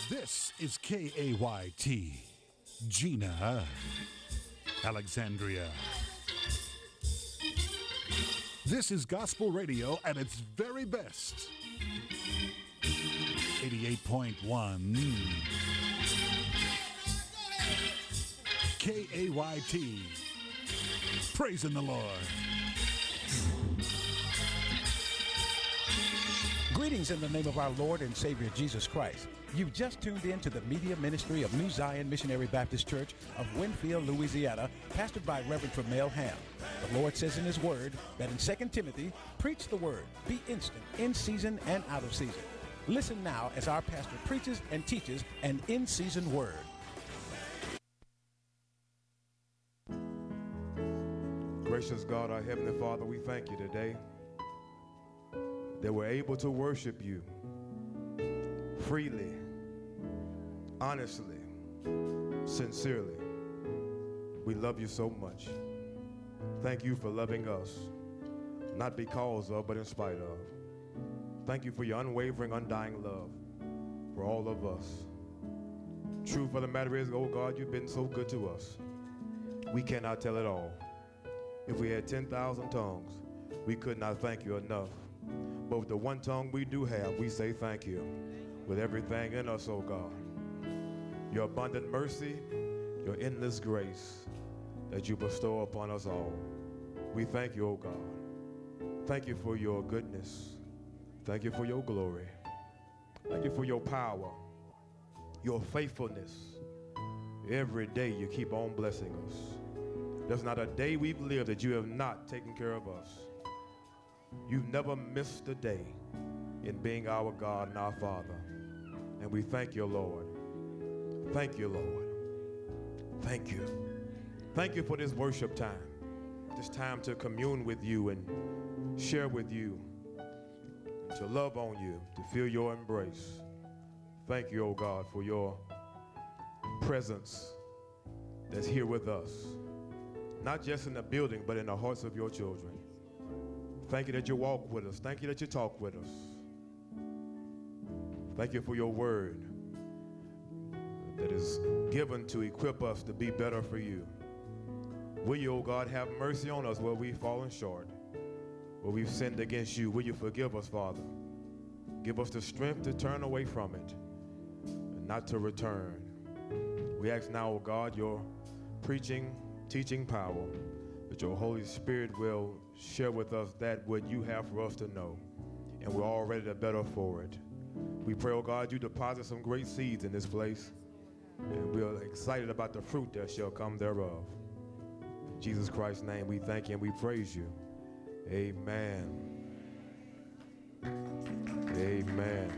This is KAYT, Gina, Alexandria. This is gospel radio at its very best. 88.1 KAYT. Praising the Lord. Greetings in the name of our Lord and Savior Jesus Christ. You've just tuned in to the media ministry of New Zion Missionary Baptist Church of Winfield, Louisiana, pastored by Reverend Tremel Ham. The Lord says in His Word that in 2 Timothy, preach the Word, be instant, in season and out of season. Listen now as our pastor preaches and teaches an in-season Word. Gracious God, our Heavenly Father, we thank you today that we're able to worship you freely, honestly, sincerely. We love you so much. Thank you for loving us, not because of, but in spite of. Thank you for your unwavering, undying love for all of us. Truth of the matter is, oh God, you've been so good to us. We cannot tell it all. If we had 10,000 tongues, we could not thank you enough. But with the one tongue we do have, we say thank you with everything in us, oh God. Your abundant mercy, your endless grace that you bestow upon us all. We thank you, oh God. Thank you for your goodness. Thank you for your glory. Thank you for your power, your faithfulness. Every day you keep on blessing us. There's not a day we've lived that you have not taken care of us. You've never missed a day in being our God and our Father. And we thank you, Lord. Thank you, Lord. Thank you. Thank you for this worship time, this time to commune with you and share with you, to love on you, to feel your embrace. Thank you, oh God, for your presence that's here with us, not just in the building, but in the hearts of your children. Thank you that you walk with us. Thank you that you talk with us. Thank you for your word that is given to equip us to be better for you. Will you, oh God, have mercy on us where we've fallen short, where we've sinned against you? Will you forgive us, Father? Give us the strength to turn away from it and not to return. We ask now, oh God, your preaching, teaching power, that your Holy Spirit will share with us that what you have for us to know, and we're already the better for it. We pray, oh God, you deposit some great seeds in this place, and we're excited about the fruit that shall come thereof. In Jesus Christ's name, we thank you and we praise you. Amen. Amen.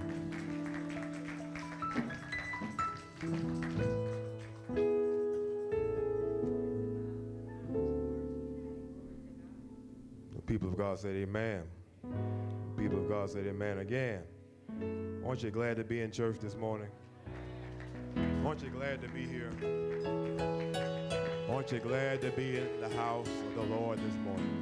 People of God said amen. People of God said amen again. Aren't you glad to be in church this morning? Aren't you glad to be here? Aren't you glad to be in the house of the Lord this morning?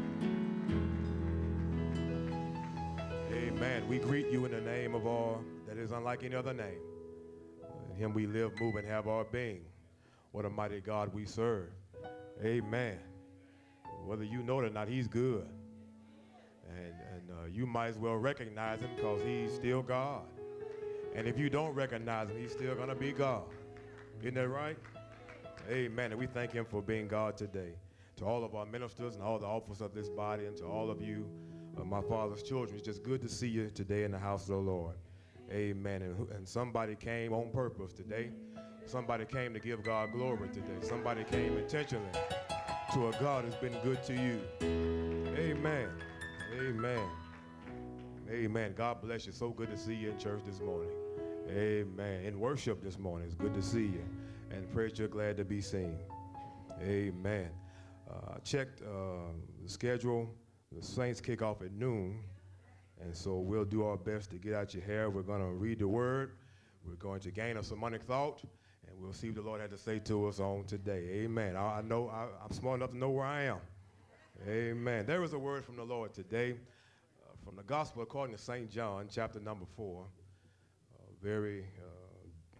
Amen. We greet you in the name of all that is unlike any other name. In him we live, move, and have our being. What a mighty God we serve. Amen. Whether you know it or not, he's good. And you might as well recognize him because he's still God. And if you don't recognize him, he's still going to be God. Isn't that right? Amen. And we thank him for being God today. To all of our ministers and all the officers of this body, and to all of you, my Father's children, it's just good to see you today in the house of the Lord. Amen. And somebody came on purpose today. Somebody came to give God glory today. Somebody came intentionally to a God who's been good to you. Amen. Amen. Amen. God bless you. So good to see you in church this morning. Amen. In worship this morning, it's good to see you. And pray that you're glad to be seen. Amen. I checked the schedule. The Saints kick off at noon. And so we'll do our best to get out your hair. We're going to read the word. We're going to gain a sermonic thought. And we'll see what the Lord had to say to us on today. Amen. I know I'm smart enough to know where I am. Amen. There is a word from the Lord today from the Gospel according to St. John, chapter number 4. A very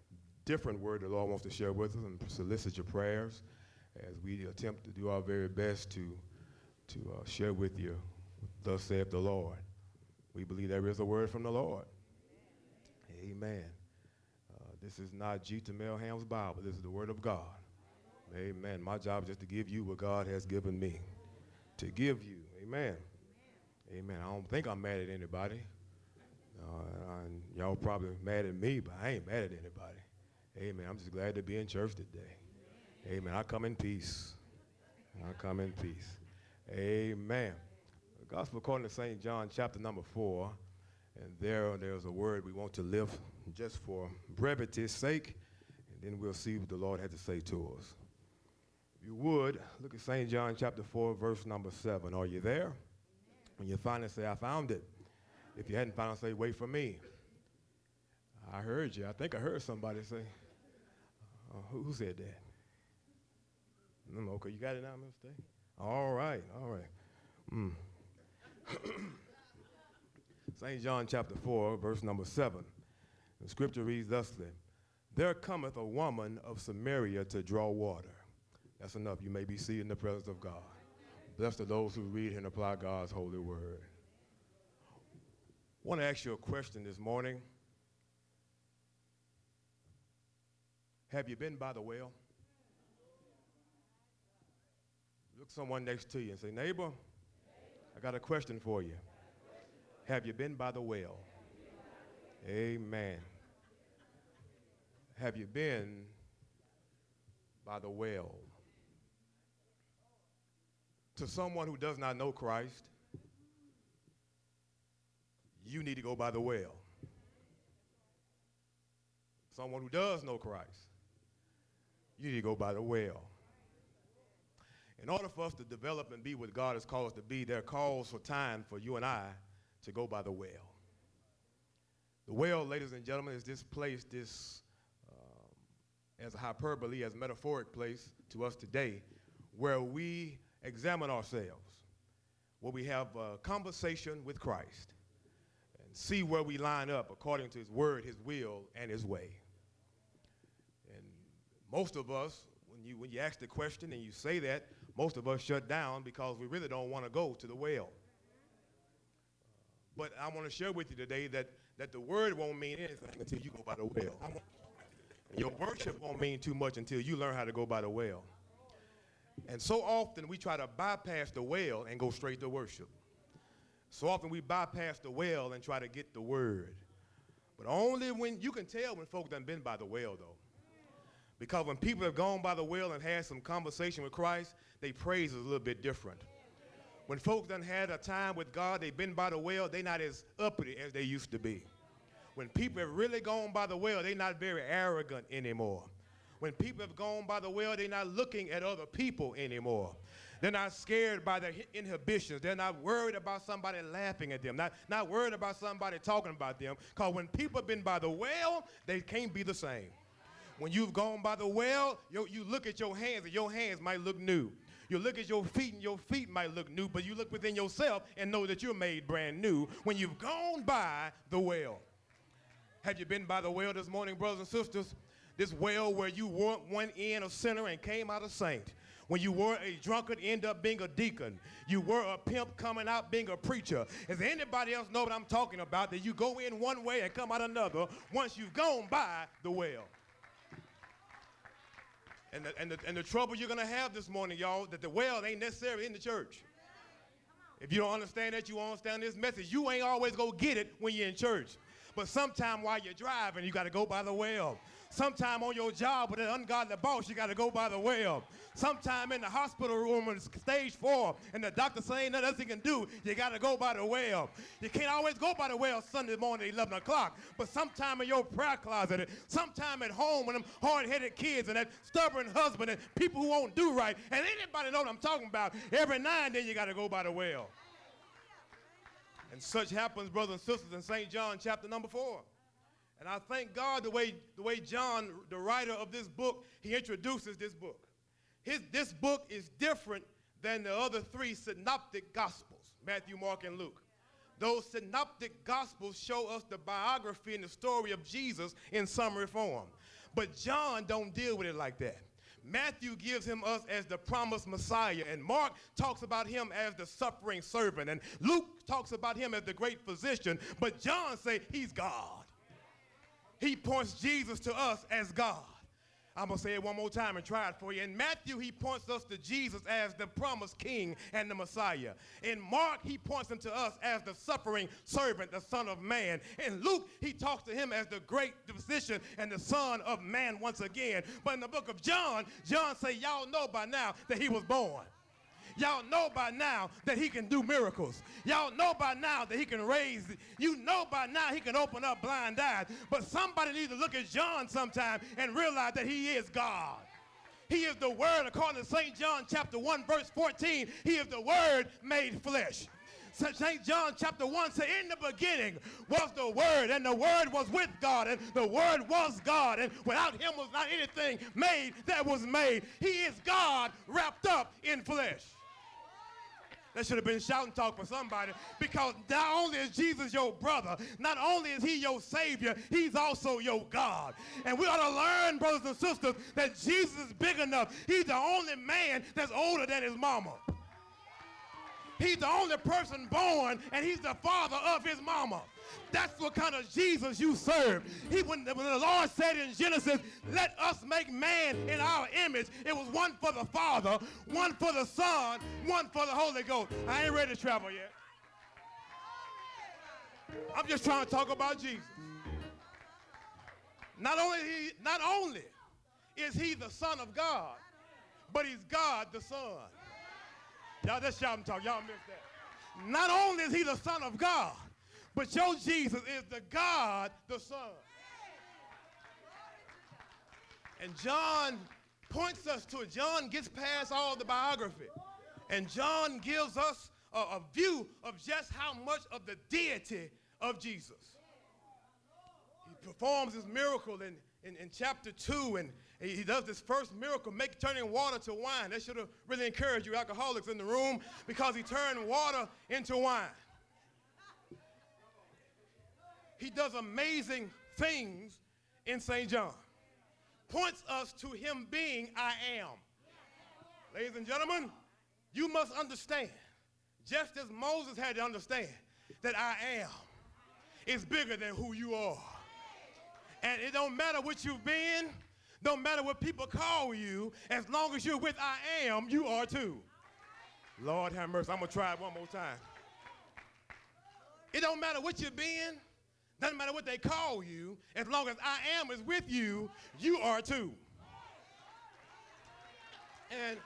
different word the Lord wants to share with us, and solicit your prayers as we attempt to do our very best to share with you, thus saith the Lord. We believe there is a word from the Lord. Amen. This is not G. Tamel Ham's Bible. This is the word of God. Amen. My job is just to give you what God has given me to give you. Amen. Amen. I don't think I'm mad at anybody. Y'all probably mad at me, but I ain't mad at anybody. Amen. I'm just glad to be in church today. Amen. I come in peace. I come in peace. Amen. The gospel according to St. John chapter number 4. And there's a word we want to lift just for brevity's sake. And then we'll see what the Lord had to say to us. If you would, look at St. John chapter 4, verse number 7. Are you there? When you find it, say, I found it. If you hadn't found it, say, wait for me. I heard you. I think I heard somebody say. Who said that? Okay, you got it now, Mr. All right, all right. St. John chapter 4, verse number 7. The scripture reads thusly, there cometh a woman of Samaria to draw water. That's enough. You may be seated in the presence of God. Blessed are those who read and apply God's holy word. I want to ask you a question this morning. Have you been by the well? Look someone next to you and say, neighbor, I got a question for you. Have you been by the well? Amen. Have you been by the well? To someone who does not know Christ, you need to go by the well. Someone who does know Christ, you need to go by the well. In order for us to develop and be what God has called us to be, there are calls for time for you and I to go by the well. The well, ladies and gentlemen, is this place, as a hyperbole, as a metaphoric place to us today, where we examine ourselves, where we have a conversation with Christ, and see where we line up according to his word, his will, and his way. And most of us, when you ask the question and you say that, most of us shut down because we really don't want to go to the well. But I want to share with you today that the word won't mean anything until you go by the well. And your worship won't mean too much until you learn how to go by the well. And so often we try to bypass the well and go straight to worship. So often we bypass the well and try to get the word. But only when you can tell when folks done been by the well, though. Because when people have gone by the well and had some conversation with Christ, they praise is a little bit different. When folks done had a time with God, they've been by the well, they're not as uppity as they used to be. When people have really gone by the well, they're not very arrogant anymore. When people have gone by the well, they're not looking at other people anymore. They're not scared by their inhibitions. They're not worried about somebody laughing at them, not worried about somebody talking about them. Because when people have been by the well, they can't be the same. When you've gone by the well, you look at your hands, and your hands might look new. You look at your feet, and your feet might look new, but you look within yourself and know that you're made brand new when you've gone by the well. Have you been by the well this morning, brothers and sisters? This well where you went in a sinner and came out a saint. When you were a drunkard, end up being a deacon. You were a pimp coming out being a preacher. Does anybody else know what I'm talking about? That you go in one way and come out another once you've gone by the well. And the trouble you're going to have this morning, y'all, that the well ain't necessarily in the church. If you don't understand that, you won't understand this message. You ain't always going to get it when you're in church. But sometime while you're driving, you got to go by the well. Sometime on your job with an ungodly boss, you got to go by the well. Sometime in the hospital room in stage 4 and the doctor saying nothing else he can do, you got to go by the well. You can't always go by the well Sunday morning at 11 o'clock, but sometime in your prayer closet, sometime at home with them hard-headed kids and that stubborn husband and people who won't do right, and anybody know what I'm talking about, every now and then you got to go by the well. And such happens, brothers and sisters, in St. John chapter number 4. And I thank God the way John, the writer of this book, he introduces this book. This book is different than the other 3 synoptic gospels, Matthew, Mark, and Luke. Those synoptic gospels show us the biography and the story of Jesus in summary form. But John don't deal with it like that. Matthew gives him us as the promised Messiah, and Mark talks about him as the suffering servant, and Luke talks about him as the great physician, but John say he's God. He points Jesus to us as God. I'm going to say it one more time and try it for you. In Matthew, he points us to Jesus as the promised king and the Messiah. In Mark, he points him to us as the suffering servant, the Son of Man. In Luke, he talks to him as the great physician and the Son of Man once again. But in the book of John, John say, y'all know by now that he was born. Y'all know by now that he can do miracles. Y'all know by now that he can raise. You know by now he can open up blind eyes. But somebody needs to look at John sometime and realize that he is God. He is the Word, according to St. John chapter 1, verse 14. He is the Word made flesh. St. John chapter 1 says, in the beginning was the Word, and the Word was with God, and the Word was God, and without him was not anything made that was made. He is God wrapped up in flesh. That should have been shouting talk for somebody, because not only is Jesus your brother, not only is he your Savior, he's also your God. And we ought to learn, brothers and sisters, that Jesus is big enough. He's the only man that's older than his mama. He's the only person born, and he's the father of his mama. That's what kind of Jesus you serve. When the Lord said in Genesis, let us make man in our image, it was one for the Father, one for the Son, one for the Holy Ghost. I ain't ready to travel yet. I'm just trying to talk about Jesus. Not only is he the Son of God, but he's God the Son. Y'all just shout and talk. Y'all missed that. Not only is he the Son of God, but your Jesus is the God the Son. And John points us to it. John gets past all the biography. And John gives us a view of just how much of the deity of Jesus. He performs this miracle in chapter 2, and he does this first miracle, turning water to wine. That should have really encouraged you alcoholics in the room, because he turned water into wine. He does amazing things in St. John. Points us to him being I am. Ladies and gentlemen, you must understand, just as Moses had to understand, that I am is bigger than who you are. And it don't matter what you've been, don't matter what people call you, as long as you're with I am, you are too. Lord have mercy. I'm going to try it one more time. It don't matter what you've been, doesn't matter what they call you, as long as I am is with you, you are too. And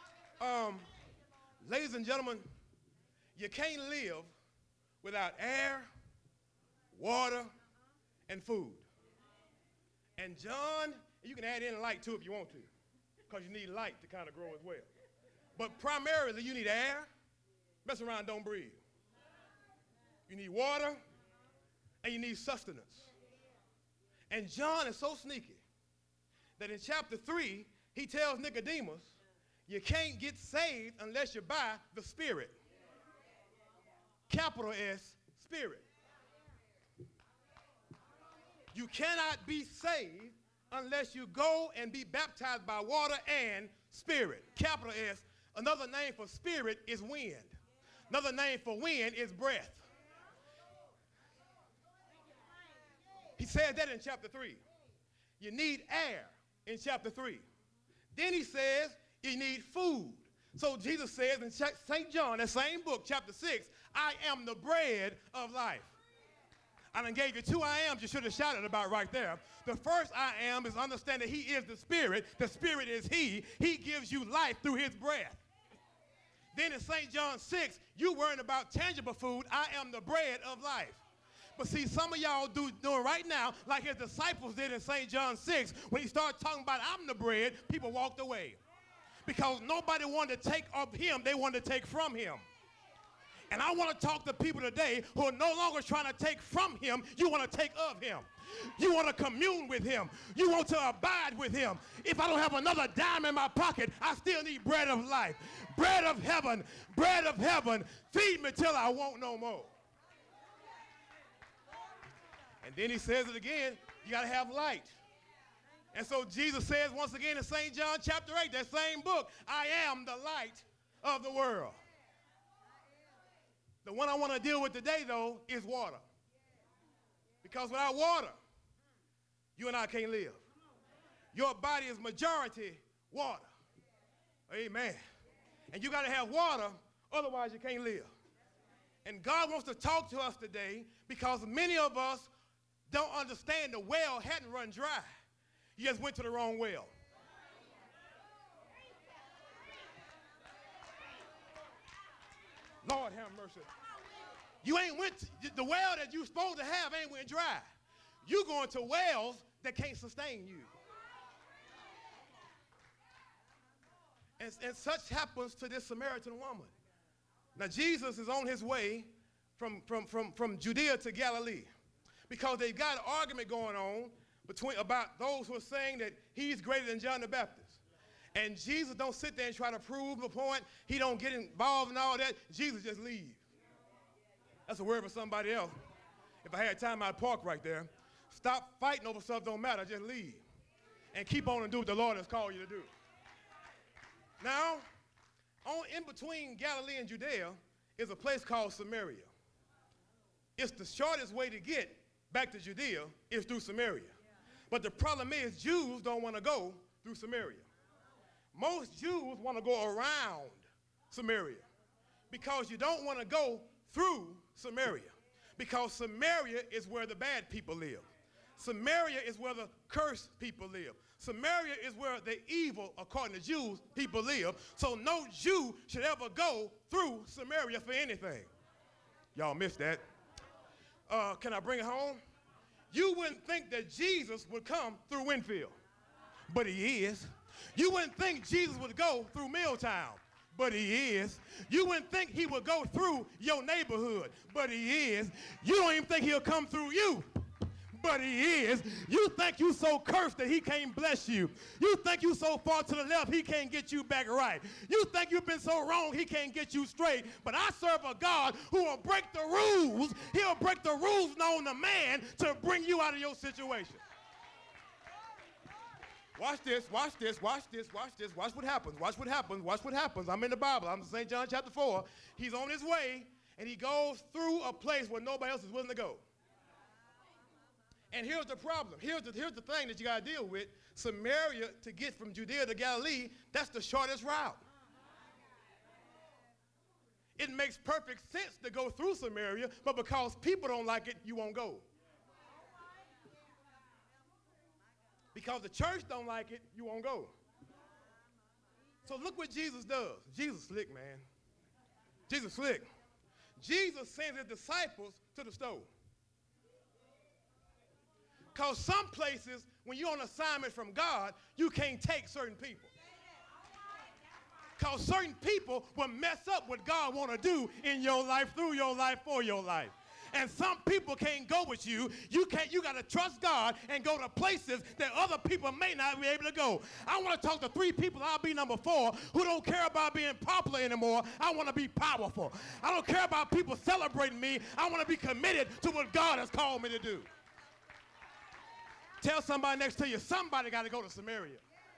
ladies and gentlemen, you can't live without air, water, and food. And John, you can add in light too if you want to, because you need light to kind of grow as well. But primarily you need air. Mess around, don't breathe. You need water, and you need sustenance. And John is so sneaky that in chapter 3, he tells Nicodemus, you can't get saved unless you buy the Spirit. Capital S, Spirit. You cannot be saved unless you go and be baptized by water and Spirit. Capital S. Another name for Spirit is wind. Another name for wind is breath. He said that in chapter 3. You need air in chapter 3. Then he says you need food. So Jesus says in St. John, that same book, chapter 6, I am the bread of life. I done gave you two I ams you should have shouted about right there. The first I am is understand that he is the Spirit. The Spirit is he. He gives you life through his breath. Then in St. John 6, you worrying about tangible food. I am the bread of life. But see, some of y'all doing right now, like his disciples did in St. John 6, when he started talking about I'm the bread, people walked away. Because nobody wanted to take of him, they wanted to take from him. And I want to talk to people today who are no longer trying to take from him, you want to take of him. You want to commune with him. You want to abide with him. If I don't have another dime in my pocket, I still need bread of life. Bread of heaven, feed me till I won't no more. And then he says it again, you got to have light. And so Jesus says once again in St. John chapter 8, that same book, I am the light of the world. The one I want to deal with today, though, is water. Because without water, you and I can't live. Your body is majority water. Amen. And you got to have water, otherwise you can't live. And God wants to talk to us today because many of us don't understand the well hadn't run dry. You just went to the wrong well. Lord have mercy. You ain't went to, the well that you supposed to have ain't went dry. You going to wells that can't sustain you. And such happens to this Samaritan woman. Now Jesus is on his way from Judea to Galilee because they've got an argument going on about those who are saying that he's greater than John the Baptist. And Jesus don't sit there and try to prove the point. He don't get involved in all that. Jesus just leaves. That's a word for somebody else. If I had time, I'd park right there. Stop fighting over stuff, don't matter. Just leave. And keep on and do what the Lord has called you to do. Now, in between Galilee and Judea is a place called Samaria. It's the shortest way to get back to Judea is through Samaria. But the problem is Jews don't want to go through Samaria. Most Jews want to go around Samaria because you don't want to go through Samaria because Samaria is where the bad people live. Samaria is where the cursed people live. Samaria is where the evil, according to Jews, people live. So no Jew should ever go through Samaria for anything. Y'all missed that. Can I bring it home? You wouldn't think that Jesus would come through Winfield, but he is. You wouldn't think Jesus would go through Milltown, but he is. You wouldn't think he would go through your neighborhood, but he is. You don't even think he'll come through you, but he is. You think you so cursed that he can't bless you. You think you so far to the left he can't get you back right. You think you've been so wrong he can't get you straight. But I serve a God who will break the rules. He'll break the rules known to man to bring you out of your situation. Watch this, watch this, watch this, watch this. Watch what happens, watch what happens, watch what happens. I'm in the Bible. I'm in St. John chapter 4. He's on his way, and he goes through a place where nobody else is willing to go. And here's the problem. Here's the thing that you got to deal with. Samaria, to get from Judea to Galilee, that's the shortest route. It makes perfect sense to go through Samaria, but because people don't like it, you won't go. Because the church don't like it, you won't go. So look what Jesus does. Jesus slick, man. Jesus slick. Jesus sends his disciples to the stove. Because some places, when you're on assignment from God, you can't take certain people. Because certain people will mess up what God want to do in your life, through your life, for your life. And some people can't go with you. You got to trust God and go to places that other people may not be able to go. I want to talk to 3 people, I'll be number 4, who don't care about being popular anymore. I want to be powerful. I don't care about people celebrating me. I want to be committed to what God has called me to do. Tell somebody next to you, somebody got to go to Samaria.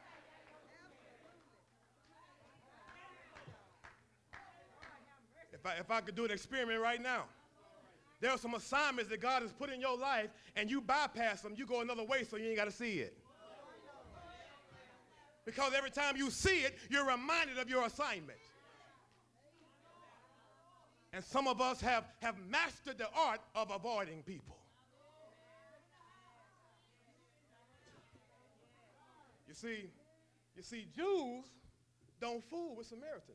If I could do an experiment right now. There are some assignments that God has put in your life, and you bypass them, you go another way so you ain't got to see it. Because every time you see it, you're reminded of your assignment. And some of us have mastered the art of avoiding people. You see, Jews don't fool with Samaritans.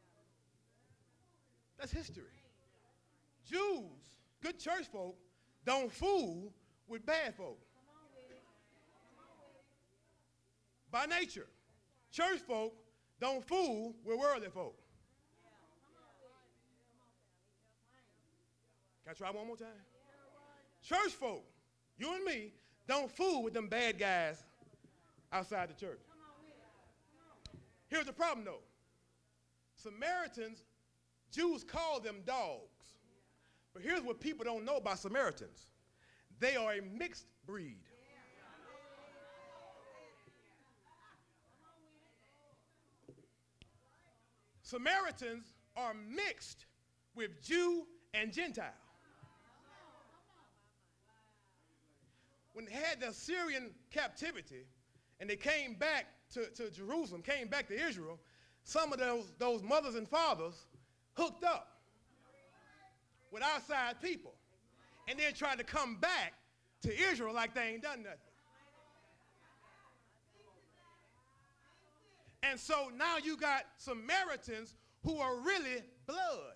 That's history. Jews, good church folk, don't fool with bad folk. By nature, church folk don't fool with worldly folk. Can I try one more time? Church folk, you and me, don't fool with them bad guys outside the church. Here's the problem, though. Samaritans, Jews call them dogs. But here's what people don't know about Samaritans. They are a mixed breed. Samaritans are mixed with Jew and Gentile. When they had the Assyrian captivity and they came back to Jerusalem, came back to Israel, some of those mothers and fathers hooked up with outside people and then tried to come back to Israel like they ain't done nothing. And so now you got Samaritans who are really blood.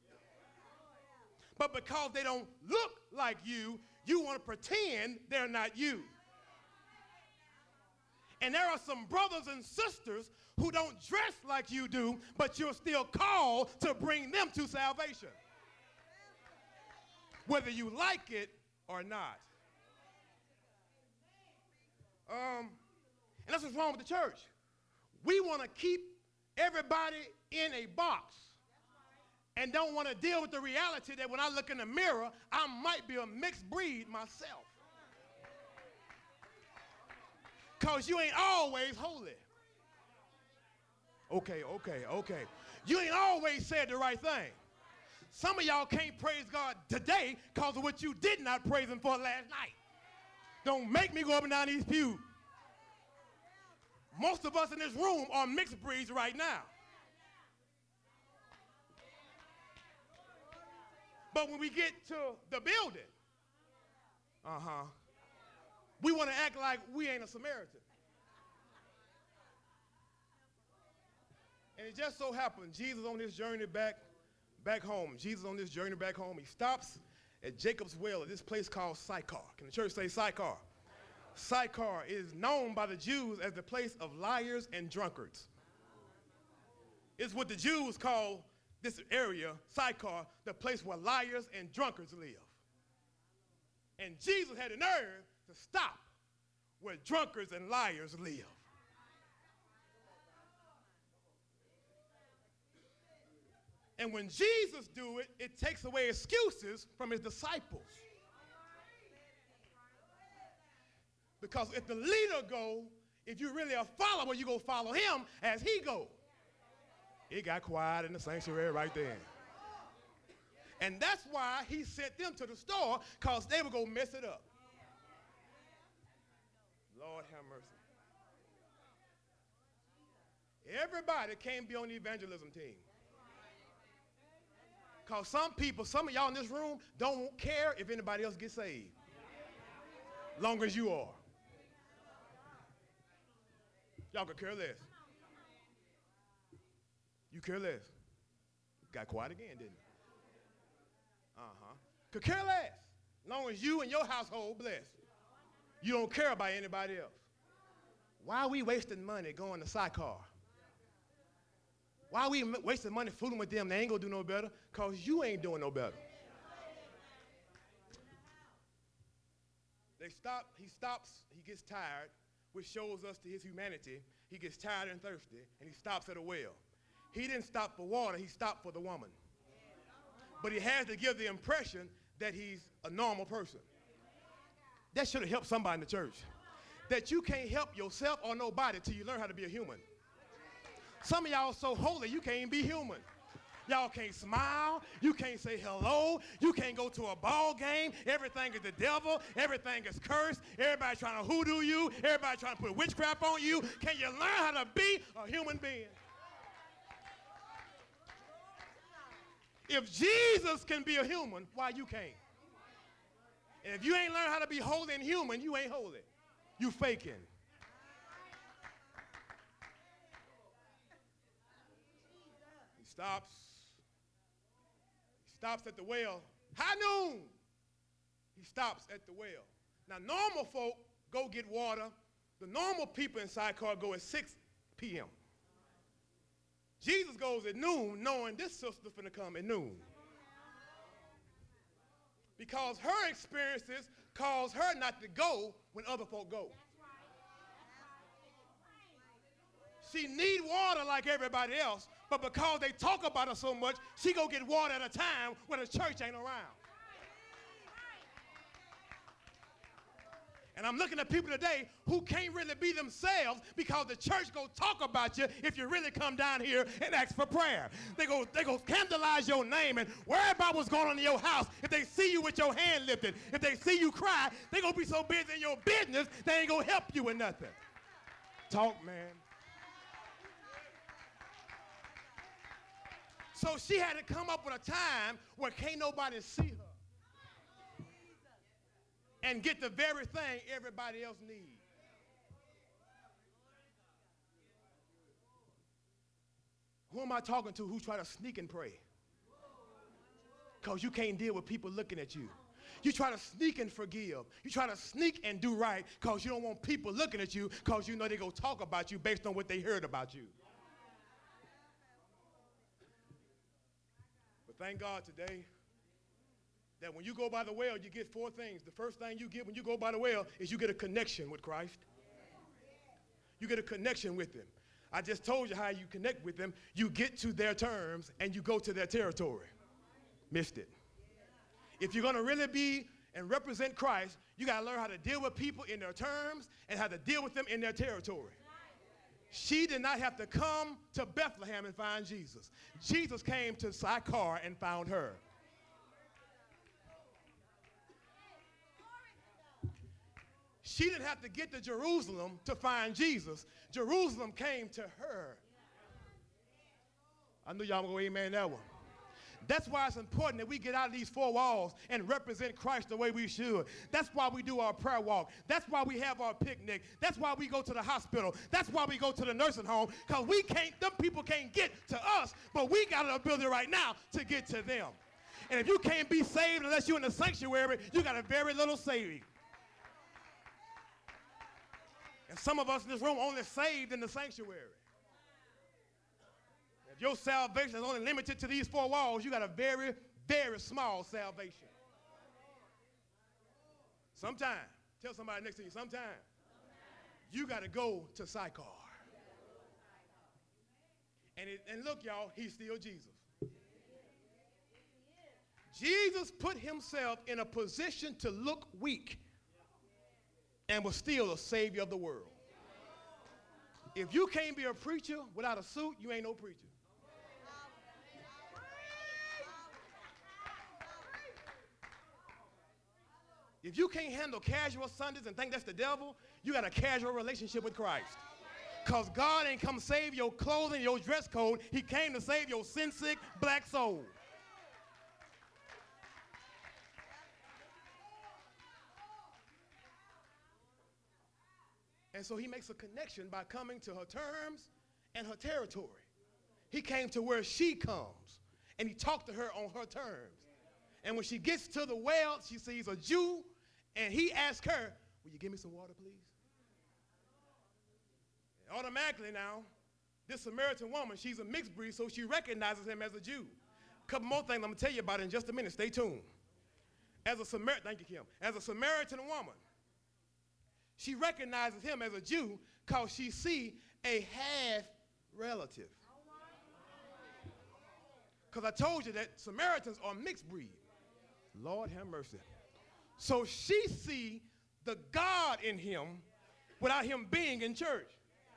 But because they don't look like you, you want to pretend they're not you. And there are some brothers and sisters who don't dress like you do, but you're still called to bring them to salvation, whether you like it or not. And that's what's wrong with the church. We want to keep everybody in a box and don't want to deal with the reality that when I look in the mirror, I might be a mixed breed myself. Because you ain't always holy. Okay. You ain't always said the right thing. Some of y'all can't praise God today because of what you did not praise him for last night. Don't make me go up and down these pews. Most of us in this room are mixed breeds right now. But when we get to the building, we want to act like we ain't a Samaritan. And it just so happened, Jesus on this journey back home. Jesus on this journey back home, he stops at Jacob's well at this place called Sychar. Can the church say Sychar? Sychar is known by the Jews as the place of liars and drunkards. It's what the Jews call this area, Sychar, the place where liars and drunkards live. And Jesus had the nerve to stop where drunkards and liars live. And when Jesus do it, it takes away excuses from his disciples. Because if the leader go, if you're really a follower, you go follow him as he go. It got quiet in the sanctuary right there. And that's why he sent them to the store, because they were going to mess it up. Lord have mercy. Everybody can't be on the evangelism team. Because some people, some of y'all in this room don't care if anybody else gets saved. Long as you are. Y'all could care less. You care less. Got quiet again, didn't it? Could care less. Long as you and your household blessed. You don't care about anybody else. Why are we wasting money going to Sychar? Why are we wasting money fooling with them? They ain't going to do no better because you ain't doing no better. He stops, he gets tired, which shows us to his humanity. He gets tired and thirsty, and he stops at a well. He didn't stop for water, he stopped for the woman. But he has to give the impression that he's a normal person. That should have helped somebody in the church. That you can't help yourself or nobody till you learn how to be a human. Some of y'all so holy, you can't even be human. Y'all can't smile. You can't say hello. You can't go to a ball game. Everything is the devil. Everything is cursed. Everybody trying to hoodoo you. Everybody trying to put witchcraft on you. Can you learn how to be a human being? If Jesus can be a human, why you can't? And if you ain't learned how to be holy and human, you ain't holy. You faking. He stops at the well. High noon. He stops at the well. Now, normal folk go get water. The normal people in Sychar go at 6 p.m. Jesus goes at noon, knowing this sister's finna come at noon. Because her experiences cause her not to go when other folk go. She need water like everybody else, but because they talk about her so much, she go get water at a time when the church ain't around. And I'm looking at people today who can't really be themselves because the church go talk about you if you really come down here and ask for prayer. They go scandalize your name and worry about what's going on in your house. If they see you with your hand lifted, if they see you cry, they gonna be so busy in your business, they ain't gonna help you with nothing. Talk, man. So she had to come up with a time where can't nobody see her and get the very thing everybody else needs. Who am I talking to who try to sneak and pray? Because you can't deal with people looking at you. You try to sneak and forgive. You try to sneak and do right because you don't want people looking at you because you know they're going to talk about you based on what they heard about you. But thank God today that when you go by the well, you get 4 things. The first thing you get when you go by the well is you get a connection with Christ. You get a connection with him. I just told you how you connect with them. You get to their terms and you go to their territory. Missed it. If you're going to really be and represent Christ, you got to learn how to deal with people in their terms and how to deal with them in their territory. She did not have to come to Bethlehem and find Jesus. Jesus came to Sychar and found her. She didn't have to get to Jerusalem to find Jesus. Jerusalem came to her. I knew y'all were going to amen that one. That's why it's important that we get out of these 4 walls and represent Christ the way we should. That's why we do our prayer walk. That's why we have our picnic. That's why we go to the hospital. That's why we go to the nursing home, because them people can't get to us, but we got an ability right now to get to them. And if you can't be saved unless you're in the sanctuary, you got a very little saving. And some of us in this room only saved in the sanctuary. If your salvation is only limited to these 4 walls, you got a very, very small salvation. Sometime, tell somebody next to you, sometime, you got to go to Sychar. And look, y'all, he's still Jesus. Jesus put himself in a position to look weak and was still a savior of the world. If you can't be a preacher without a suit, you ain't no preacher. If you can't handle casual Sundays and think that's the devil, you got a casual relationship with Christ. Because God ain't come save your clothing, your dress code. He came to save your sin-sick black soul. And so he makes a connection by coming to her terms and her territory. He came to where she comes, and he talked to her on her terms. And when she gets to the well, she sees a Jew, and he asks her, will you give me some water, please? And automatically now, this Samaritan woman, she's a mixed breed, so she recognizes him as a Jew. A couple more things I'm going to tell you about in just a minute. Stay tuned. Thank you, Kim. As a Samaritan woman, she recognizes him as a Jew because she see a half relative. Because I told you that Samaritans are mixed breed. Lord have mercy. So she see the God in him without him being in church.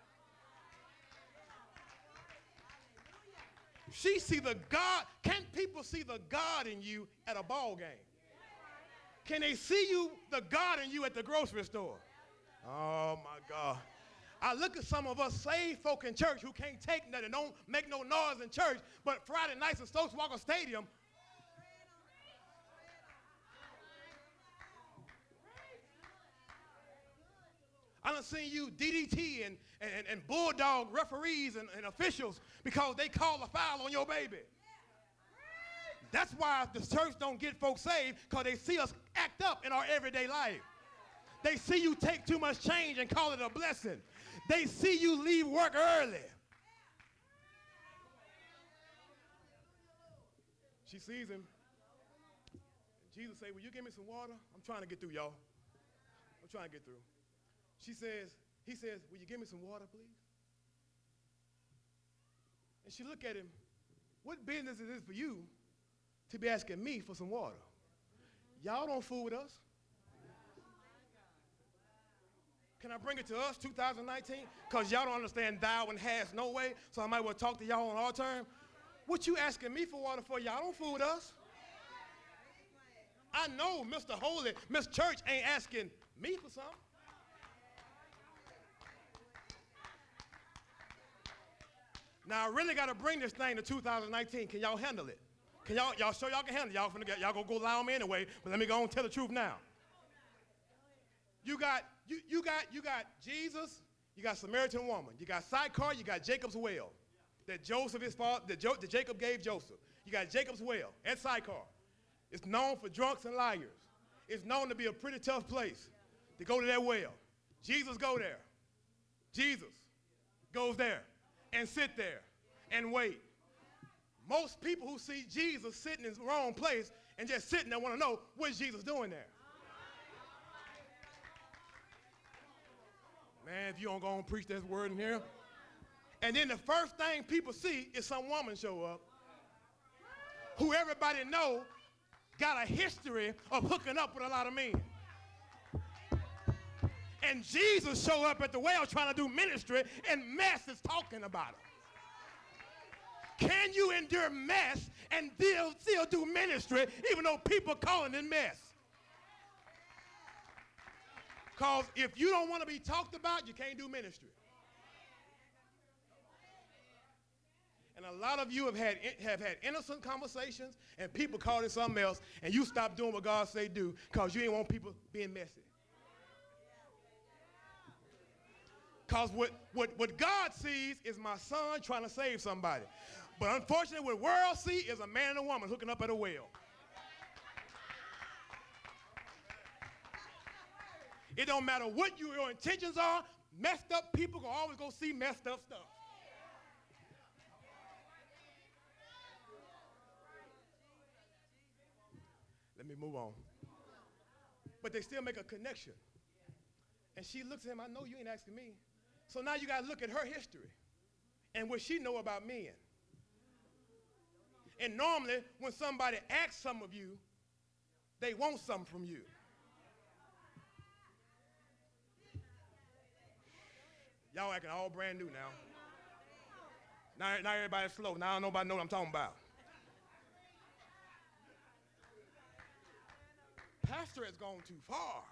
She see the God. Can people see the God in you at a ball game? Can they see you, the God in you at the grocery store? Oh, my God. I look at some of us saved folk in church who can't take nothing, don't make no noise in church, but Friday nights in Stokes Walker Stadium, I done seen you DDT and bulldog referees and officials because they call a foul on your baby. That's why the church don't get folks saved, because they see us act up in our everyday life. They see you take too much change and call it a blessing. They see you leave work early. She sees him. And Jesus says, will you give me some water? I'm trying to get through, y'all. I'm trying to get through. He says, will you give me some water, please? And she looked at him. What business is this for you to be asking me for some water? Y'all don't fool with us. Can I bring it to us, 2019? Because y'all don't understand thou and has no way, so I might well talk to y'all on our term. What you asking me for water for? Y'all don't fool with us. I know Mr. Holy, Miss Church ain't asking me for something. Now, I really got to bring this thing to 2019. Can y'all handle it? Can y'all show y'all can handle it? Y'all gonna go lie on me anyway, but let me go on and tell the truth now. You got Jesus, you got Samaritan woman, you got Sychar, you got Jacob's well that Joseph his father, that Jacob gave Joseph. You got Jacob's well at Sychar. It's known for drunks and liars. It's known to be a pretty tough place to go to that well. Jesus go there. Jesus goes there and sit there and wait. Most people who see Jesus sitting in the wrong place and just sitting there want to know, what's Jesus doing there? Man, if you don't go and preach this word in here. And then the first thing people see is some woman show up who everybody know got a history of hooking up with a lot of men. And Jesus show up at the well trying to do ministry, and mess is talking about him. Can you endure mess and still do ministry even though people calling it mess? Because if you don't want to be talked about, you can't do ministry. And a lot of you have had innocent conversations, and people call it something else, and you stop doing what God say do because you ain't want people being messy. Because what God sees is my son trying to save somebody. But unfortunately, what the world see is a man and a woman hooking up at a well. It don't matter what your intentions are, messed up people can always go see messed up stuff. Let me move on. But they still make a connection. And she looks at him, I know you ain't asking me. So now you got to look at her history and what she know about men. And normally when somebody asks some of you, they want something from you. Y'all acting all brand new now. Now everybody's slow. Now nobody know what I'm talking about. Pastor has gone too far.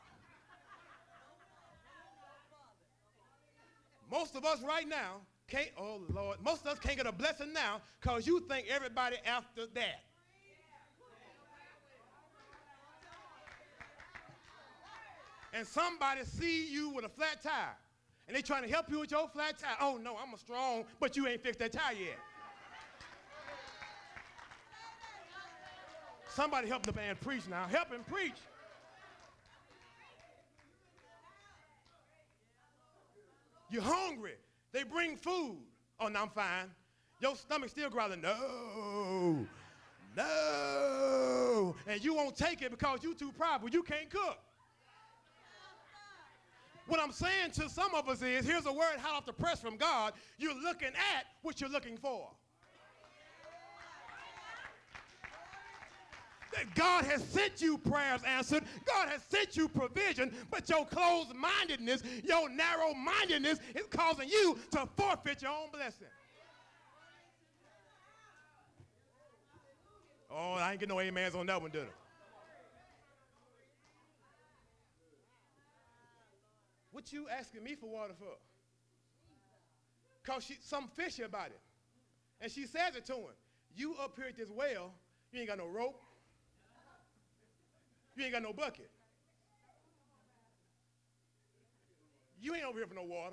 Most of us right now can't, oh Lord, most of us can't get a blessing now because you think everybody after that. And somebody see you with a flat tire and they trying to help you with your flat tire. Oh no, I'm a strong, but you ain't fixed that tire yet. Somebody help the man preach now. Help him preach. You're hungry. They bring food. Oh, no, I'm fine. Your stomach still growling. No. No. And you won't take it because you're too prideful. You can't cook. What I'm saying to some of us is, here's a word hot off the press from God. You're looking at what you're looking for. That God has sent you prayers answered. God has sent you provision, but your closed-mindedness, your narrow-mindedness is causing you to forfeit your own blessing. Oh, I ain't getting no amens on that one, did I? What you asking me for water for? Because she's some fishy about it. And she says it to him. You up here at this well, you ain't got no rope. You ain't got no bucket. You ain't over here for no water.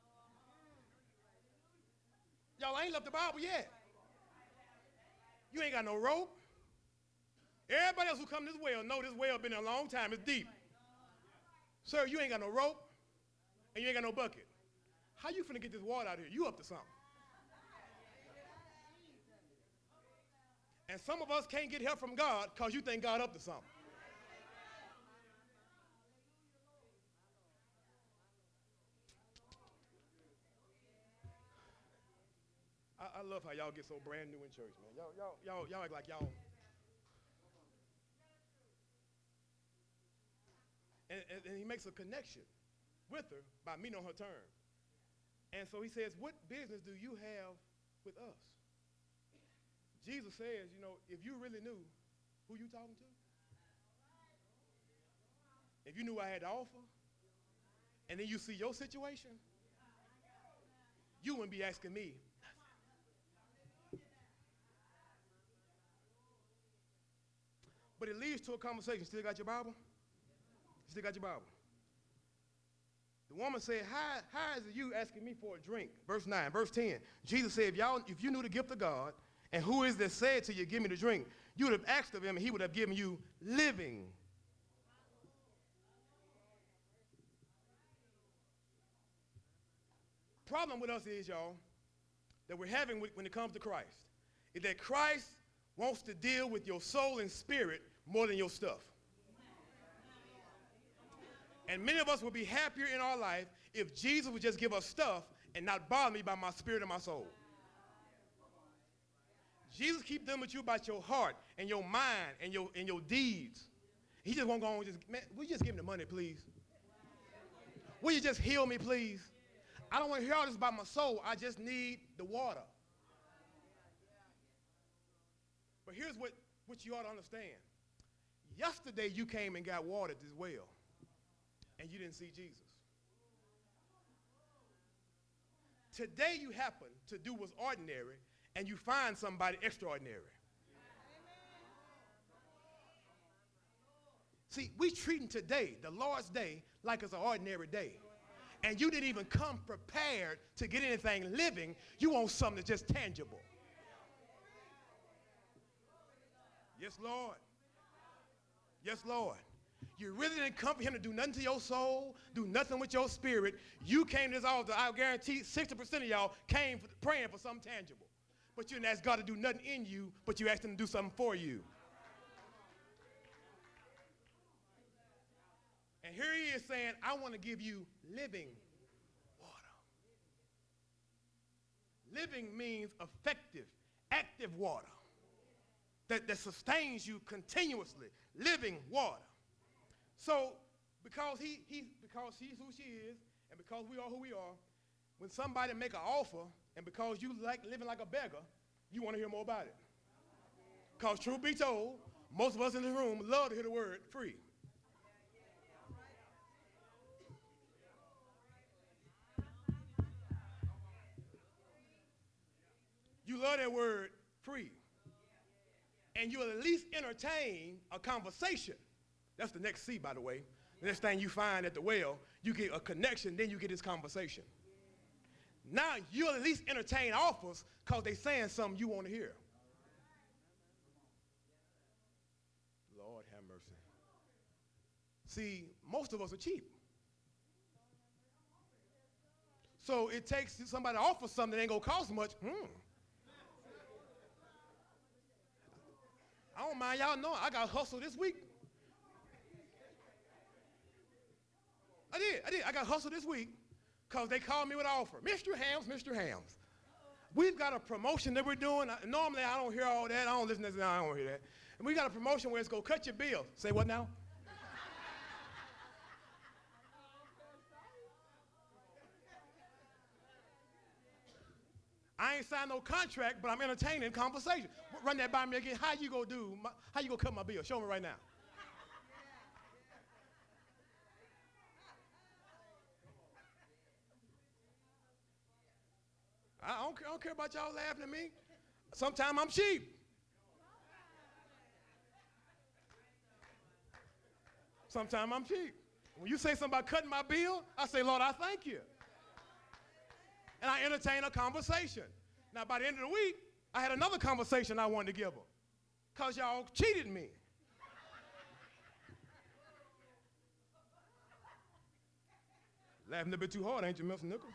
Y'all ain't left the Bible yet. You ain't got no rope. Everybody else who come to this well know this well been there a long time. It's deep. Sir, you ain't got no rope and you ain't got no bucket. How you finna get this water out of here? You up to something. And some of us can't get help from God because you think God up to something. I love how y'all get so brand new in church, man. Y'all act like y'all. And he makes a connection. with her by meeting on her terms. And so he says, what business do you have with us? Jesus says, you know, if you really knew who you talking to, if you knew I had to offer, and then you see your situation, you wouldn't be asking me nothing. But it leads to a conversation. Still got your Bible? Still got your Bible? The woman said, how is it you asking me for a drink? Verse 9, verse 10. Jesus said, if you knew the gift of God, and who is that said to you, give me the drink, you would have asked of him, and he would have given you living. Problem with us is, y'all, that we're having when it comes to Christ, is that Christ wants to deal with your soul and spirit more than your stuff. And many of us would be happier in our life if Jesus would just give us stuff and not bother me by my spirit and my soul. Jesus keep dealing with you about your heart and your mind and your deeds. He just won't go on and just, man, will you just give me the money, please? Will you just heal me, please? I don't want to hear all this about my soul. I just need the water. But here's what you ought to understand. Yesterday you came and got watered as well, and you didn't see Jesus. Today you happen to do what's ordinary, and you find somebody extraordinary. See, we treating today, the Lord's day, like it's an ordinary day. And you didn't even come prepared to get anything living. You want something that's just tangible. Yes, Lord. Yes, Lord. You really didn't come for him to do nothing to your soul, do nothing with your spirit. You came to this altar. I guarantee 60% of y'all came praying for something tangible. But you didn't ask God to do nothing in you, but you asked him to do something for you. And here he is saying, I want to give you living water. Living means effective, active water that sustains you continuously. Living water. So because he's who she is, and because we are who we are, when somebody make an offer, and because you like living like a beggar, you want to hear more about it. Because truth be told, most of us in this room love to hear the word free. You love that word free. And you'll at least entertain a conversation. That's the next C, by the way. The next thing you find at the well, you get a connection, then you get this conversation. Now you'll at least entertain offers because they're saying something you want to hear. Lord have mercy. See, most of us are cheap. So it takes somebody to offer something that ain't going to cost much. I don't mind y'all knowing I got hustle this week. I did. I got hustle this week because they called me with an offer. Mr. Hams. We've got a promotion that we're doing. Normally, I don't hear all that. I don't listen to this. I don't hear that. And we got a promotion where it's going to cut your bill. Say what now? I ain't signed no contract, but I'm entertaining conversation. Run that by me again. How you gonna cut my bill? Show me right now. I don't care about y'all laughing at me. Sometimes I'm cheap. Sometimes I'm cheap. When you say something about cutting my bill, I say, Lord, I thank you. And I entertain a conversation. Now, by the end of the week, I had another conversation I wanted to give them because y'all cheated me. Laughing a bit too hard, ain't you, Mr. Nickel?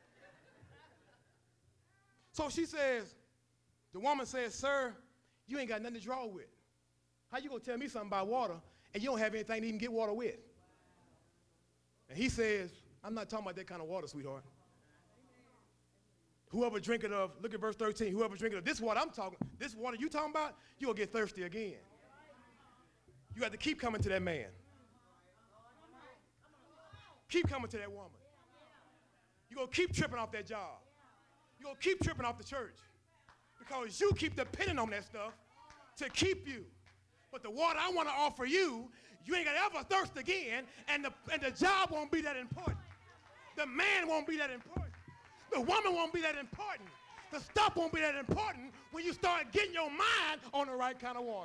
So she says, the woman says, sir, you ain't got nothing to draw with. How you gonna tell me something about water and you don't have anything to even get water with? And he says, I'm not talking about that kind of water, sweetheart. Whoever drink it of, look at verse 13, whoever drink it of this water this water you talking about, you'll get thirsty again. You have to keep coming to that man. keep coming to that woman. You're going to keep tripping off that job. You're going to keep tripping off the church because you keep depending on that stuff to keep you. But the water I want to offer you, you ain't going to ever thirst again, and the job won't be that important. The man won't be that important. The woman won't be that important. The stuff won't be that important when you start getting your mind on the right kind of water.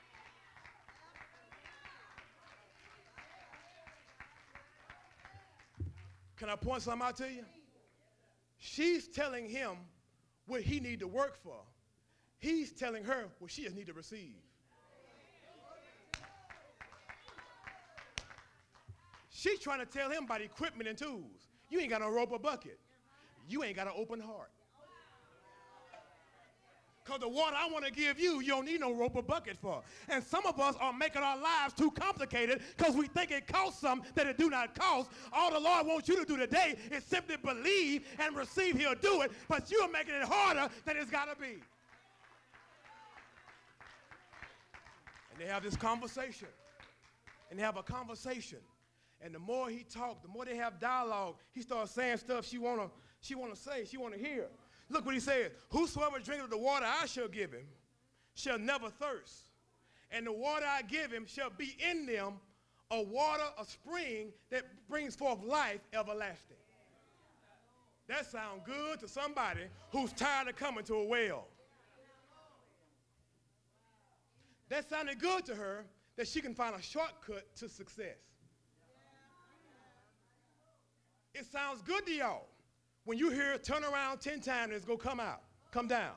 Can I point something out to you? She's telling him what he need to work for. He's telling her what she just need to receive. She's trying to tell him about equipment and tools. You ain't got no rope or bucket. You ain't got an open heart. Because the water I want to give you, you don't need no rope or bucket for. And some of us are making our lives too complicated because we think it costs something that it do not cost. All the Lord wants you to do today is simply believe and receive. He'll do it, but you're making it harder than it's got to be. And they have this conversation. And they have a conversation. And the more he talks, the more they have dialogue, he starts saying stuff she wanna say, she wanna hear. Look what he says. Whosoever drinketh the water I shall give him shall never thirst. And the water I give him shall be in them a water, a spring that brings forth life everlasting. That sounds good to somebody who's tired of coming to a well. That sounded good to her that she can find a shortcut to success. It sounds good to y'all when you hear turn around 10 times and it's going to come down.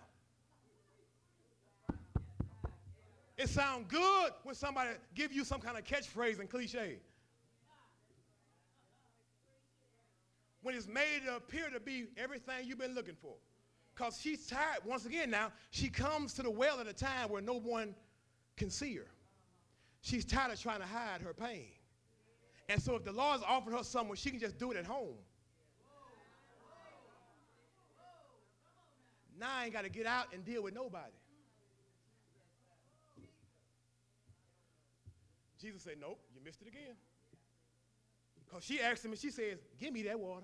It sounds good when somebody give you some kind of catchphrase and cliche. When it's made to appear to be everything you've been looking for. Because she's tired. Once again now, she comes to the well at a time where no one can see her. She's tired of trying to hide her pain. And so if the Lord's offered her something, she can just do it at home. Now I ain't got to get out and deal with nobody. Jesus said, nope, you missed it again. Because she asked him and she says, give me that water.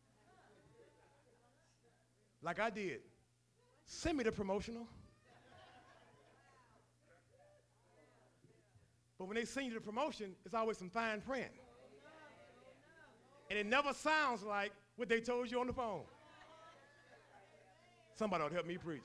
Like I did. Send me the promotional. But when they send you the promotion, it's always some fine print. And it never sounds like what they told you on the phone. Somebody ought to help me preach.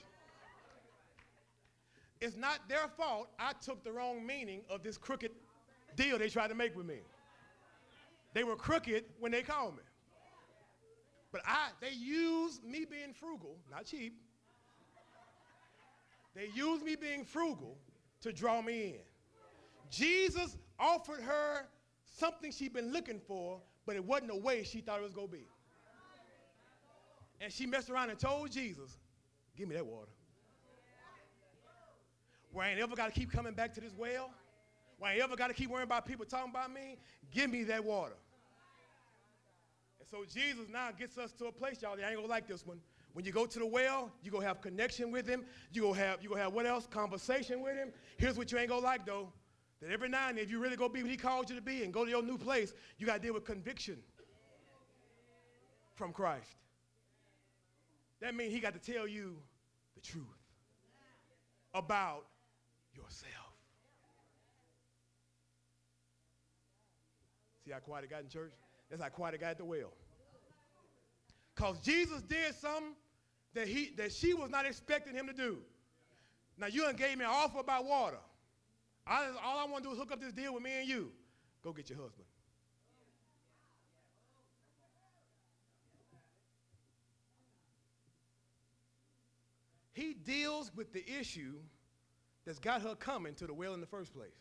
It's not their fault I took the wrong meaning of this crooked deal they tried to make with me. They were crooked when they called me. But they used me being frugal, not cheap. They used me being frugal to draw me in. Jesus offered her something she'd been looking for, but it wasn't the way she thought it was going to be. And she messed around and told Jesus, give me that water. Where I ain't ever got to keep coming back to this well. Where I ain't ever got to keep worrying about people talking about me. Give me that water. And so Jesus now gets us to a place, y'all, that ain't going to like this one. When you go to the well, you're going to have connection with him. You're going to have what else? Conversation with him. Here's what you ain't going to like, though. That every now and then, if you really go be what he called you to be and go to your new place, you got to deal with conviction from Christ. That means he got to tell you the truth about yourself. See how quiet it got in church? That's how quiet it got at the well. Because Jesus did something that she was not expecting him to do. Now, you done gave me an offer about water. All I want to do is hook up this deal with me and you. Go get your husband. He deals with the issue that's got her coming to the well in the first place.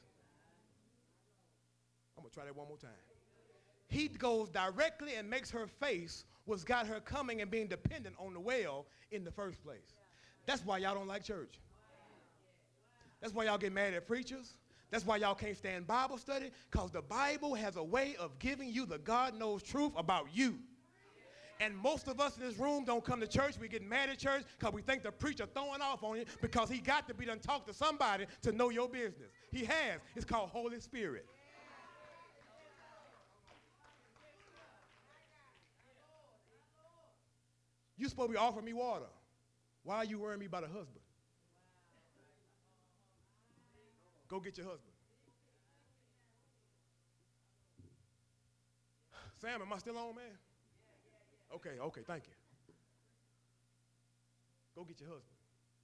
I'm going to try that one more time. He goes directly and makes her face what's got her coming and being dependent on the well in the first place. That's why y'all don't like church. That's why y'all get mad at preachers. That's why y'all can't stand Bible study, because the Bible has a way of giving you the God knows truth about you. And most of us in this room don't come to church. We get mad at church because we think the preacher throwing off on you because he got to be done talk to somebody to know your business. He has. It's called Holy Spirit. You're supposed to be offering me water. Why are you worrying me about a husband? Go get your husband. Sam, am I still on, man? Okay, thank you. Go get your husband.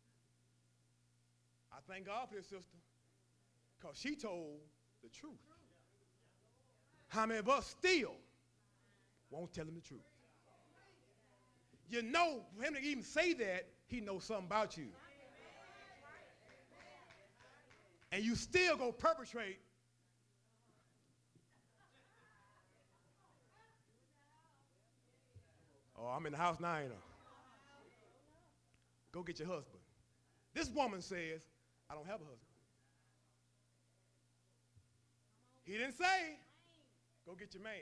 I thank God for this sister, because she told the truth. How many of us still won't tell him the truth? You know, for him to even say that, he knows something about you. And you still go perpetrate. Oh, I'm in the house now, ain't I? Go get your husband. This woman says, I don't have a husband. He didn't say, go get your man.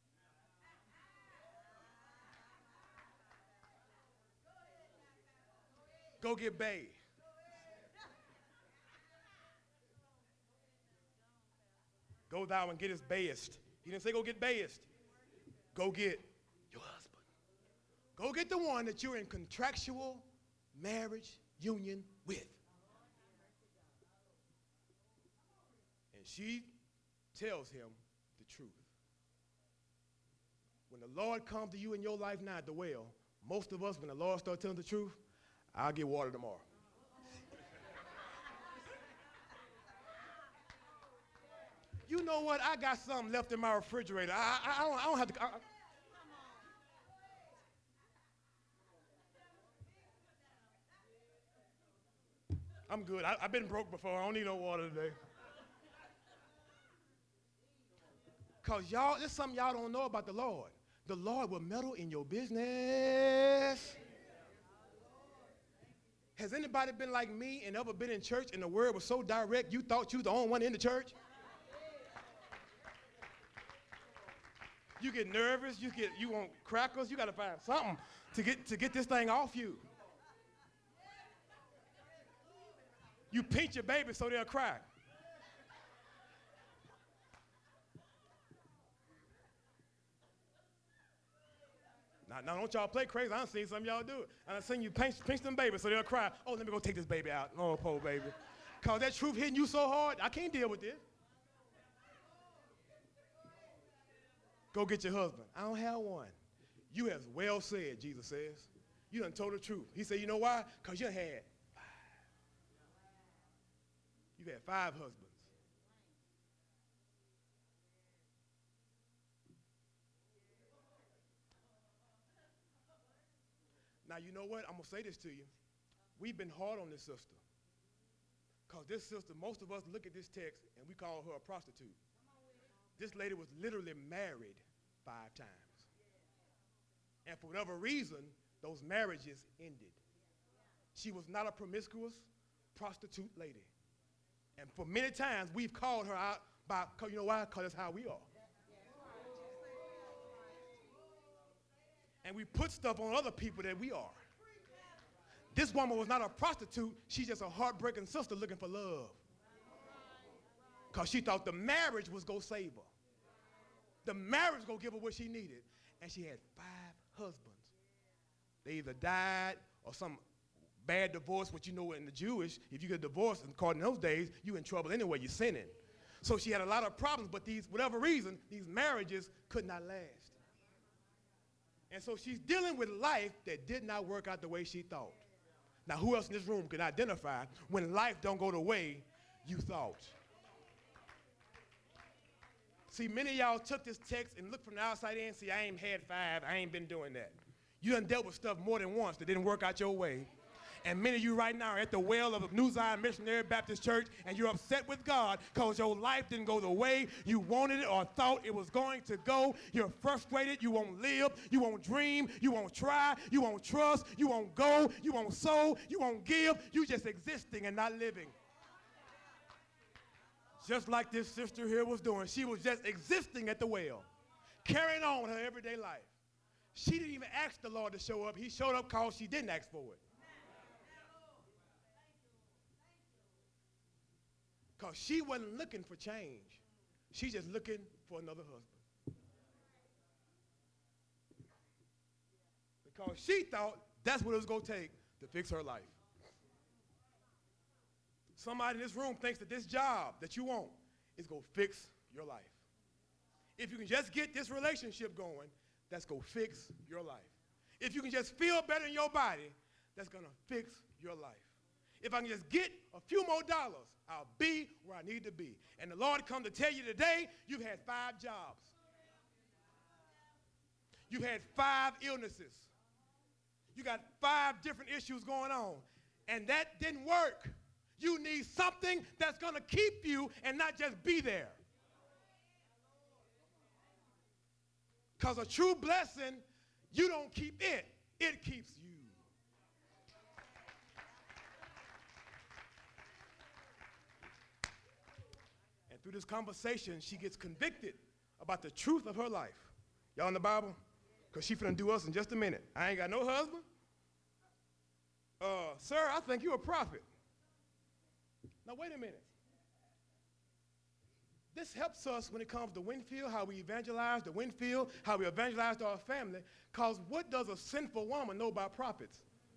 Go get bae. Go thou and get his baist. He didn't say go get baist. Go get your husband. Go get the one that you're in contractual marriage union with. And she tells him the truth. When the Lord comes to you in your life now at the well, most of us, when the Lord starts telling the truth, I'll get water tomorrow. You know what? I got something left in my refrigerator. I don't have to. I'm good. I've been broke before. I don't need no water today. Because y'all, there's something y'all don't know about the Lord. The Lord will meddle in your business. Has anybody been like me and ever been in church and the word was so direct you thought you were the only one in the church? You get nervous, you want crackers, you got to find something to get this thing off you. You pinch your baby so they'll cry. Now don't y'all play crazy. I done seen some of y'all do it. I done seen you pinch them babies so they'll cry. Oh, let me go take this baby out. Oh, poor baby. Because that truth hitting you so hard, I can't deal with this. Go get your husband. I don't have one. You have well said, Jesus says. You done told the truth. He said, you know why? Because you had 5. You've had 5 husbands. Now, you know what? I'm going to say this to you. We've been hard on this sister. Because this sister, most of us look at this text and we call her a prostitute. This lady was literally married 5 times. And for whatever reason, those marriages ended. She was not a promiscuous prostitute lady. And for many times, we've called her out by, you know why? Because that's how we are. And we put stuff on other people that we are. This woman was not a prostitute. She's just a heartbreaking sister looking for love. Because she thought the marriage was going to save her. The marriage was going to give her what she needed. And she had 5 husbands. They either died or some bad divorce, which you know in the Jewish, if you get divorced, according to those days, you're in trouble anyway, you're sinning. So she had a lot of problems, but whatever reason, these marriages could not last. And so she's dealing with life that did not work out the way she thought. Now, who else in this room can identify when life don't go the way you thought? See, many of y'all took this text and looked from the outside in and see, I ain't had 5, I ain't been doing that. You done dealt with stuff more than once that didn't work out your way. And many of you right now are at the well of New Zion Missionary Baptist Church, and you're upset with God because your life didn't go the way you wanted it or thought it was going to go. You're frustrated. You won't live. You won't dream. You won't try. You won't trust. You won't go. You won't sow. You won't give. You just existing and not living. Just like this sister here was doing. She was just existing at the well, carrying on her everyday life. She didn't even ask the Lord to show up. He showed up because she didn't ask for it. Because she wasn't looking for change. She's just looking for another husband. Because she thought That's what it was going to take to fix her life. Somebody in this room thinks that this job that you want is going to fix your life. If you can just get this relationship going, that's going to fix your life. If you can just feel better in your body, that's going to fix your life. If I can just get a few more dollars, I'll be where I need to be. And the Lord come to tell you today, you've had 5 jobs. You've had 5 illnesses. You got 5 different issues going on. And that didn't work. You need something that's going to keep you and not just be there. Because a true blessing, you don't keep it. It keeps you. And through this conversation, she gets convicted about the truth of her life. Y'all in the Bible? Because she's finna do us in just a minute. I ain't got no husband. Sir, I think you're a prophet. Now, wait a minute. This helps us when it comes to Winfield, how we evangelize the Winfield, how we evangelize to our family, because what does a sinful woman know about prophets?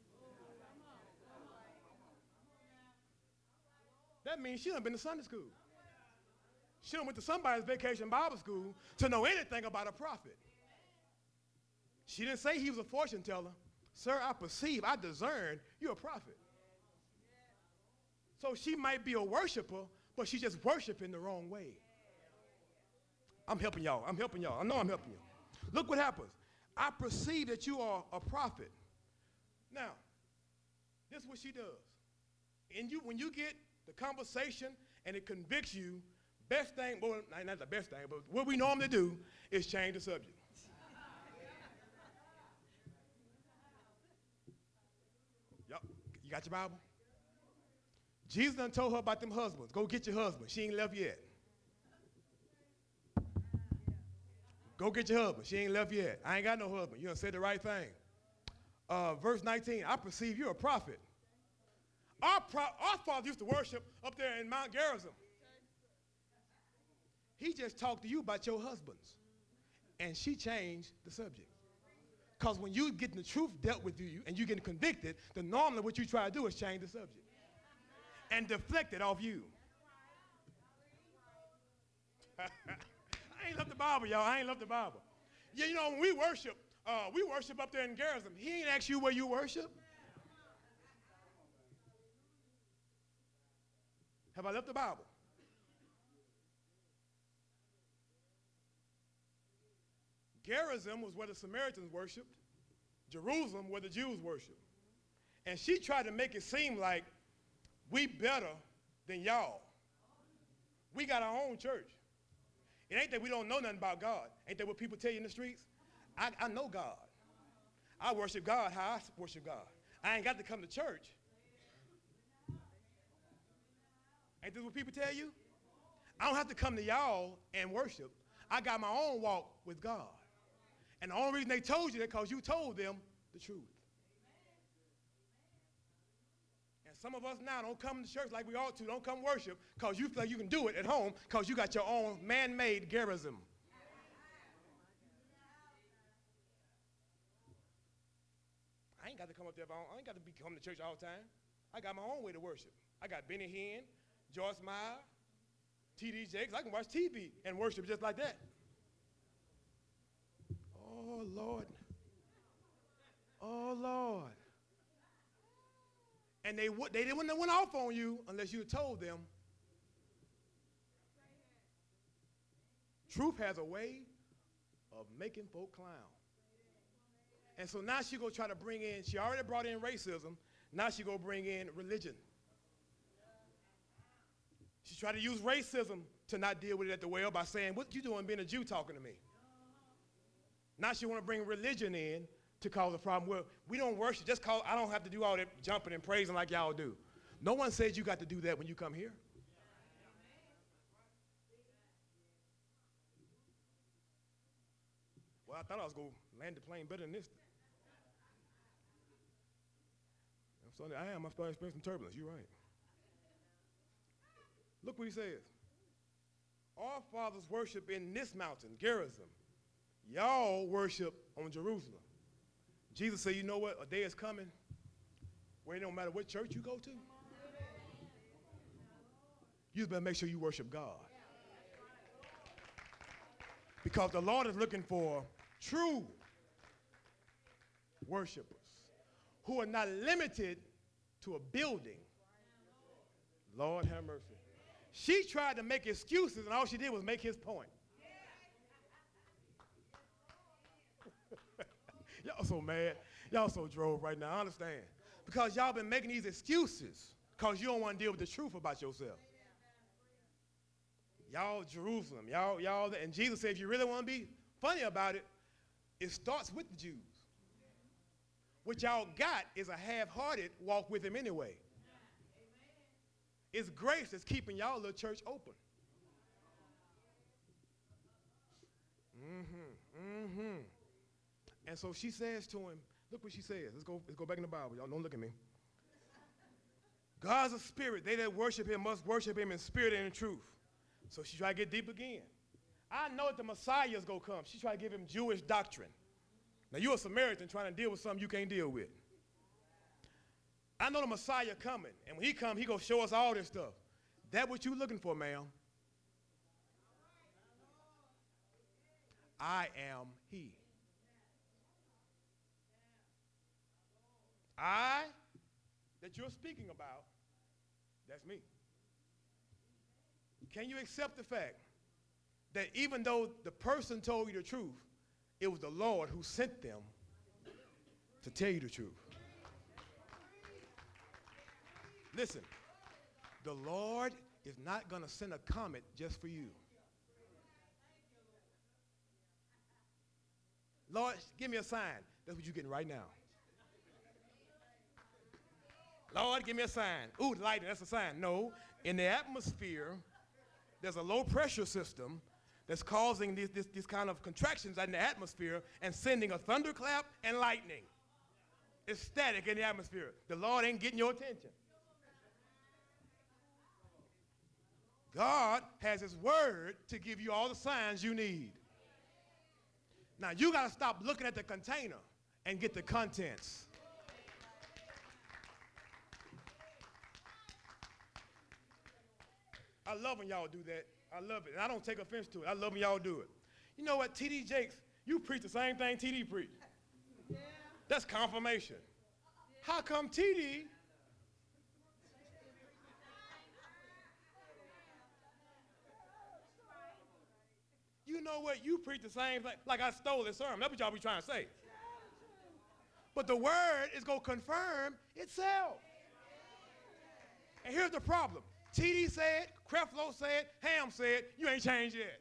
That means she done been to Sunday school. She done went to somebody's vacation Bible school to know anything about a prophet. She didn't say he was a fortune teller. Sir, I perceive, I discern you're a prophet. So she might be a worshiper, but she's just worshiping the wrong way. I'm helping y'all. I'm helping y'all. I know I'm helping you. Look what happens. I perceive that you are a prophet. Now, this is what she does. And when you get the conversation and it convicts you, best thing, well, not the best thing, but what we normally do is change the subject. Y'all, you got your Bible? Jesus done told her about them husbands. Go get your husband. She ain't left yet. Go get your husband. She ain't left yet. I ain't got no husband. You done said the right thing. Verse 19, I perceive you're a prophet. Our father used to worship up there in Mount Gerizim. He just talked to you about your husbands. And she changed the subject. Because when you getting the truth dealt with you and you getting convicted, then normally what you try to do is change the subject. And deflect it off you. I ain't left the Bible, y'all. I ain't left the Bible. Yeah, you know, when we worship up there in Gerizim. He ain't asked you where you worship. Have I left the Bible? Gerizim was where the Samaritans worshiped. Jerusalem where the Jews worshiped. And she tried to make it seem like we better than y'all. We got our own church. It ain't that we don't know nothing about God. Ain't that what people tell you in the streets? I know God. I worship God how I worship God. I ain't got to come to church. Ain't this what people tell you? I don't have to come to y'all and worship. I got my own walk with God. And the only reason they told you that because you told them the truth. Some of us now don't come to church like we ought to. Don't come worship because you feel like you can do it at home because you got your own man-made Gerizim. I ain't got to come up there. I ain't got to be coming to church all the time. I got my own way to worship. I got Benny Hinn, Joyce Meyer, T.D. Jakes. I can watch TV and worship just like that. Oh, Lord. Oh, Lord. And they wouldn't have went off on you unless you told them. Truth has a way of making folk clown. And so now she go try to bring in, she already brought in racism, now she go bring in religion. She tried to use racism to not deal with it at the well by saying, what you doing being a Jew talking to me? Now she want to bring religion in to cause a problem. Well, we don't worship just cause I don't have to do all that jumping and praising like y'all do. No one says you got to do that when you come here. Well, I thought I was going to land the plane better than this. I'm sorry, I'm starting to experience some turbulence. You're right. Look what he says. Our fathers worship in this mountain, Gerizim. Y'all worship on Jerusalem. Jesus said, you know what? A day is coming where it don't matter what church you go to. You better make sure you worship God. Because the Lord is looking for true worshipers who are not limited to a building. Lord have mercy. She tried to make excuses, and all she did was make his point. Y'all so mad. Y'all so drove right now. I understand. Because y'all been making these excuses because you don't want to deal with the truth about yourself. Y'all Jerusalem. Y'all, and Jesus said if you really want to be funny about it, it starts with the Jews. What y'all got is a half-hearted walk with him anyway. It's grace that's keeping y'all little church open. And so she says to him, look what she says. Let's go back in the Bible. Y'all don't look at me. God's a spirit. They that worship him must worship him in spirit and in truth. So she tried to get deep again. I know that the Messiah is going to come. She tried to give him Jewish doctrine. Now, you're a Samaritan trying to deal with something you can't deal with. I know the Messiah coming, and when he comes, he going to show us all this stuff. That what you looking for, ma'am? I am he. I that you're speaking about, that's me. Can you accept the fact that even though the person told you the truth, it was the Lord who sent them to tell you the truth? Listen, the Lord is not going to send a comet just for you. Lord, give me a sign. That's what you're getting right now. Lord, give me a sign. Ooh, lightning, that's a sign. No, in the atmosphere, there's a low pressure system that's causing these kind of contractions in the atmosphere and sending a thunderclap and lightning. It's static in the atmosphere. The Lord ain't getting your attention. God has his word to give you all the signs you need. Now, you got to stop looking at the container and get the contents. I love when y'all do that. I love it. And I don't take offense to it. I love when y'all do it. You know what, T.D. Jakes, you preach the same thing T.D. preached. Yeah. That's confirmation. How come T.D. You know what, you preach the same thing. Like I stole this sermon. That's what y'all be trying to say. But the word is going to confirm itself. And here's the problem. T.D. said, Creflo said, Ham said, you ain't changed yet.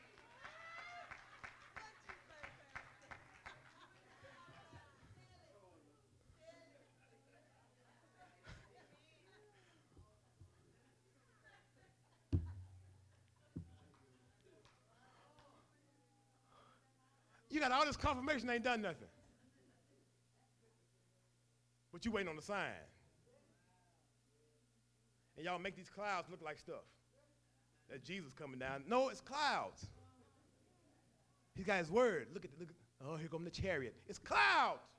You got all this confirmation, ain't done nothing. But you waiting on the sign. And y'all make these clouds look like stuff. That Jesus coming down. No, it's clouds. He's got his word. Look at, oh, here comes the chariot. It's clouds.